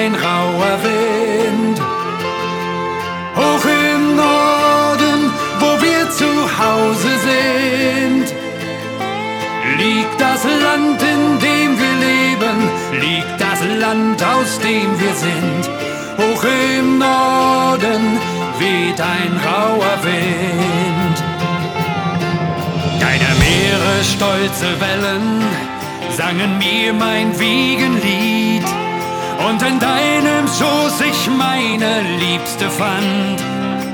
ein rauer Wind. Hoch im Norden, wo wir zu Hause sind, liegt das Land, in dem wir leben, liegt das Land, aus dem wir sind. Hoch im Norden weht ein rauer Wind. Deine Meere stolze Wellen sangen mir mein Wiegenlied, und in deinem Schoß ich meine Liebste fand.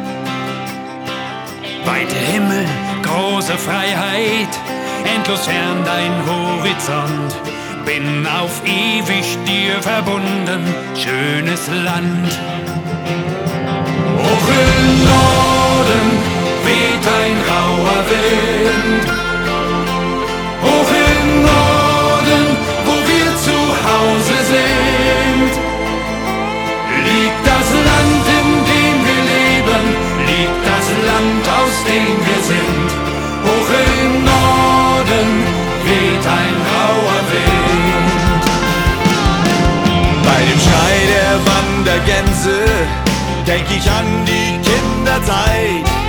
Weite Himmel, große Freiheit, endlos fern dein Horizont. Bin auf ewig dir verbunden, schönes Land. Hoch im Norden weht ein rauer Wind. Hoch im Norden, wo wir zu Hause sind, liegt das Land, in dem wir leben, liegt das Land, aus dem wir sind. Hoch im Norden weht ein rauer Wind. Bei dem Schrei der Wandergänse denk ich an die Kinderzeit.